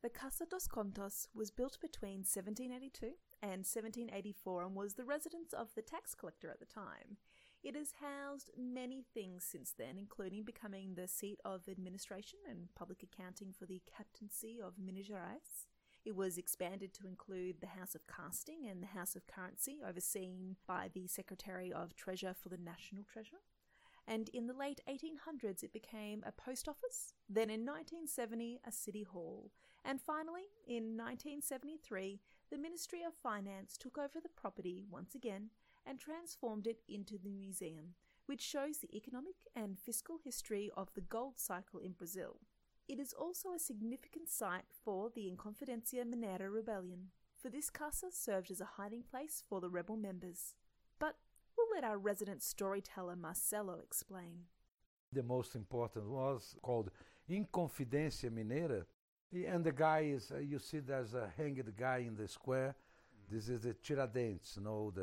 The Casa dos Contos was built between 1782 and 1784 and was the residence of the tax collector at the time. It has housed many things since then, including becoming the seat of administration and public accounting for the Captaincy of Minas Gerais. It was expanded to include the House of Casting and the House of Currency, overseen by the Secretary of Treasure for the National Treasure. And in the late 1800s, it became a post office, then in 1970, a city hall. And finally, in 1973, the Ministry of Finance took over the property once again and transformed it into the museum, which shows the economic and fiscal history of the gold cycle in Brazil. It is also a significant site for the Inconfidência Mineira rebellion, for this casa served as a hiding place for the rebel members. But we'll let our resident storyteller Marcelo explain. The most important was called Inconfidência Mineira. And the guy is, you see there's a hanged guy in the square. This is the Tiradentes,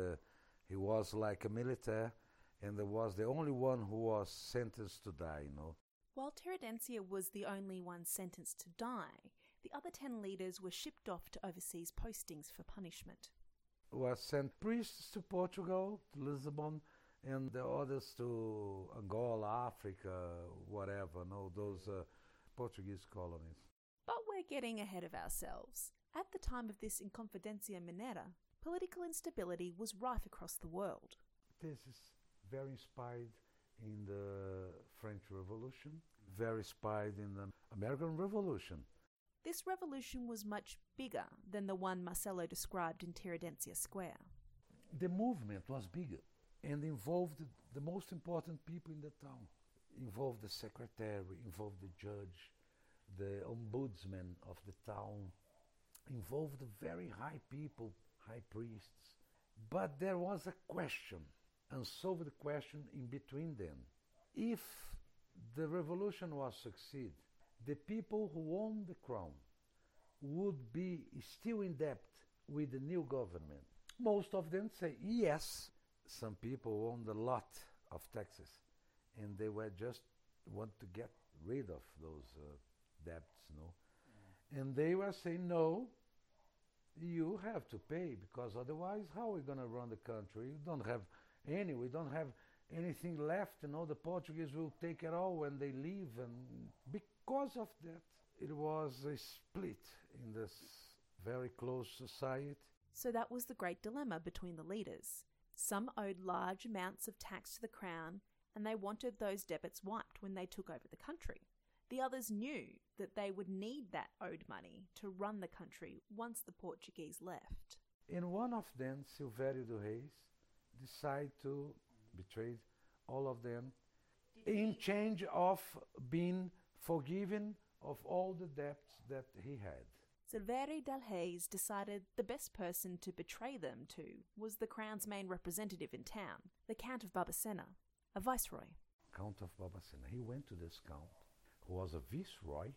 he was like a military, and there was the only one who was sentenced to die, While Tiradentes was the only one sentenced to die, the other 10 leaders were shipped off to overseas postings for punishment. Was sent priests to Portugal, to Lisbon, and the others to Angola, Africa, whatever, those Portuguese colonies. But we're getting ahead of ourselves. At the time of this Inconfidência Mineira, political instability was rife across the world. This is very inspired in the French Revolution, very inspired in the American Revolution. This revolution was much bigger than the one Marcelo described in Tiradentes Square. The movement was bigger and involved the most important people in the town. Involved the secretary, involved the judge, the ombudsman of the town, involved very high people, high priests. But there was a question, unsolved question in between them. If the revolution was succeed, the people who owned the crown would be still in debt with the new government. Most of them say yes. Some people owned a lot of taxes, and they were just want to get rid of those debts, And they were saying, no, you have to pay, because otherwise how are we going to run the country? We don't have anything left, the Portuguese will take it all when they leave. And because of that, it was a split in this very close society. So that was the great dilemma between the leaders. Some owed large amounts of tax to the crown, and they wanted those debits wiped when they took over the country. The others knew that they would need that owed money to run the country once the Portuguese left. And one of them, Silvério dos Reis, decided to betray all of them in change of being forgiven of all the debts that he had. Silvério dos Reis decided the best person to betray them to was the crown's main representative in town, the Count of Barbacena, a viceroy. Count of Barbacena. He went to this count, who was a viceroy,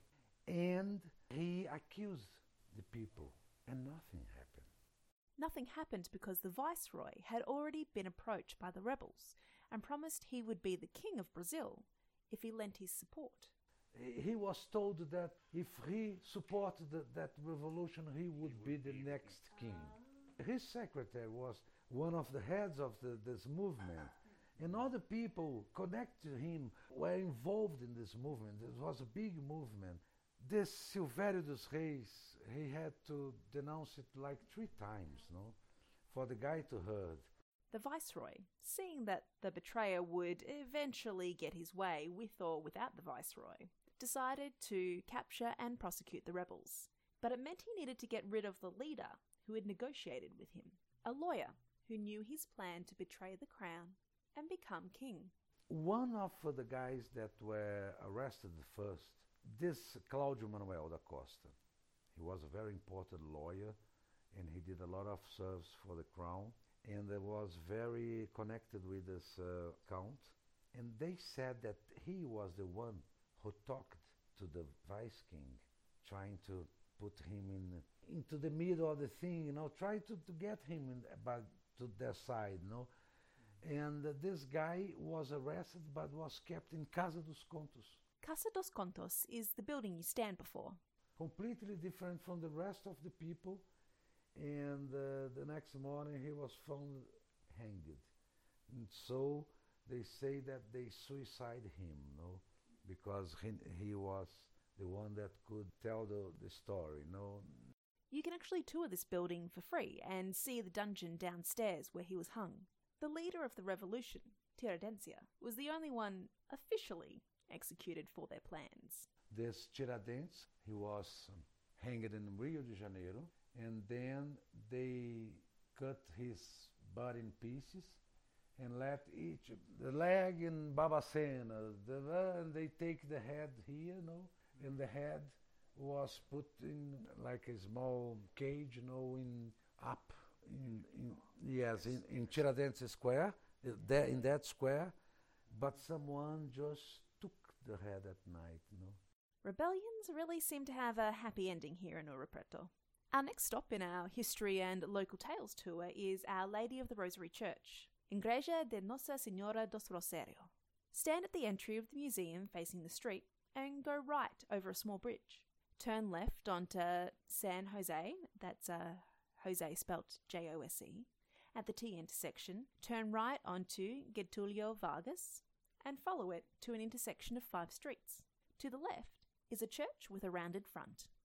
and he accused the people, and nothing happened. Nothing happened because the viceroy had already been approached by the rebels and promised he would be the king of Brazil if he lent his support. He was told that if he supported that revolution, he would be the next king. His secretary was one of the heads of this movement, and other people connected to him were involved in this movement. It was a big movement. This Silvério dos Reis, he had to denounce it like 3 times, for the guy to heard. The viceroy, seeing that the betrayer would eventually get his way with or without the viceroy, decided to capture and prosecute the rebels. But it meant he needed to get rid of the leader who had negotiated with him, a lawyer who knew his plan to betray the crown and become king. One of the guys that were arrested first, this Cláudio Manuel da Costa, he was a very important lawyer, and he did a lot of service for the crown, and was very connected with this count. And they said that he was the one who talked to the vice king, trying to put him into the middle of the thing, try to get him to their side, And this guy was arrested but was kept in Casa dos Contos. Casa dos Contos is the building you stand before. completely different from the rest of the people. And the next morning he was found hanged. And so they say that they suicided him, no, because he was the one that could tell the story, no. You can actually tour this building for free and see the dungeon downstairs where he was hung. The leader of the revolution, Tiradentes, was the only one officially executed for their plans. This Tiradentes, he was hanged in Rio de Janeiro, and then they cut his body in pieces and left each, the leg in Babacena, and they take the head here, no, and the head was put in like a small cage, in Tiradentes Square, there in that square, but someone just took the head at night, Rebellions really seem to have a happy ending here in Ouro Preto. Our next stop in our history and local tales tour is Our Lady of the Rosary Church, Igreja de Nossa Senhora dos Rosário. Stand at the entry of the museum facing the street and go right over a small bridge. Turn left onto San Jose, that's Jose spelt Jose, at the T intersection. Turn right onto Getulio Vargas and follow it to an intersection of 5 streets. To the left is a church with a rounded front.